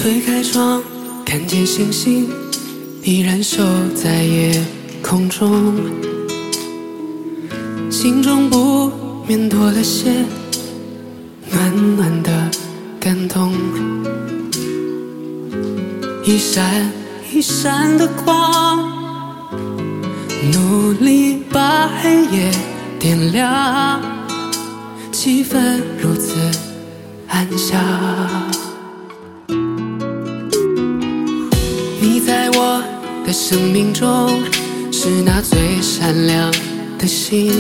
推开窗，看见星星依然守在夜空中，心中不免多了些暖暖的感动。一闪一闪的光，努力把黑夜点亮，气氛如此安详。你在我的生命中是那最闪亮的星，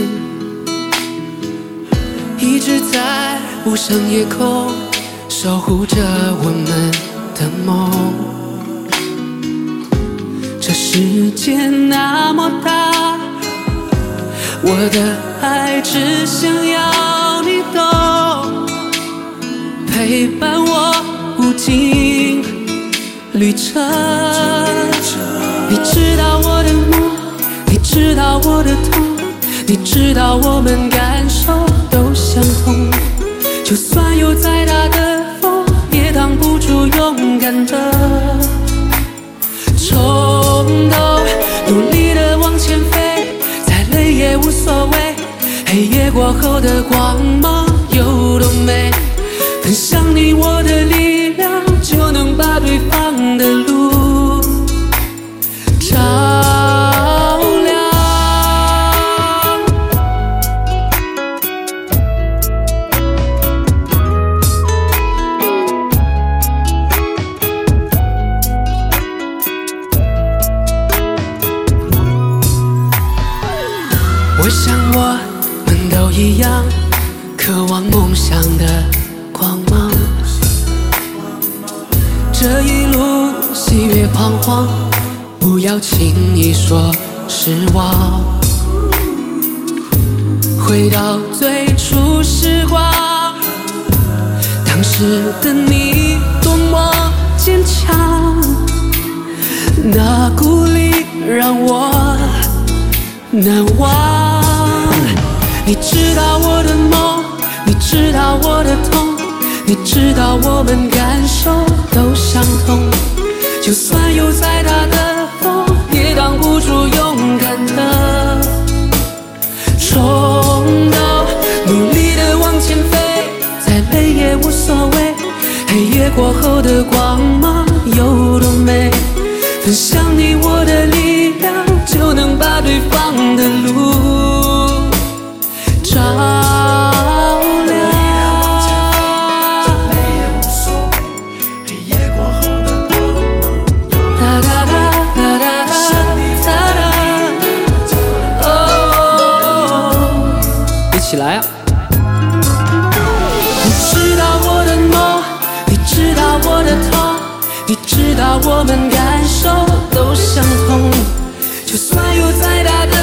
一直在无声夜空守护着我们的梦。这世界那么大，我的爱只想要你懂，陪伴我无尽旅程。你知道我的梦，你知道我的痛，你知道我们感受都相同。就算有再大的风，也挡不住勇敢的冲动。努力的往前飞，再累也无所谓，黑夜过后的光芒有多美。分享你我的力量，就能把对方的路照亮。我想我们都一样，渴望梦想的光芒。这一路喜悦彷徨，不要轻易说失望。回到最初时光，当时的你多么坚强，那鼓励让我难忘。你知道我的梦，你知道我的痛，你知道我们感受都相同。就算有再大的风，也挡不住勇敢的冲动。努力的往前飞，再累也无所谓，黑夜过后的光芒有多美。分享你我的力量，就能把对方的路照亮。起来啊！你知道我的梦，你知道我的痛，你知道我们感受都相同。就算有再大的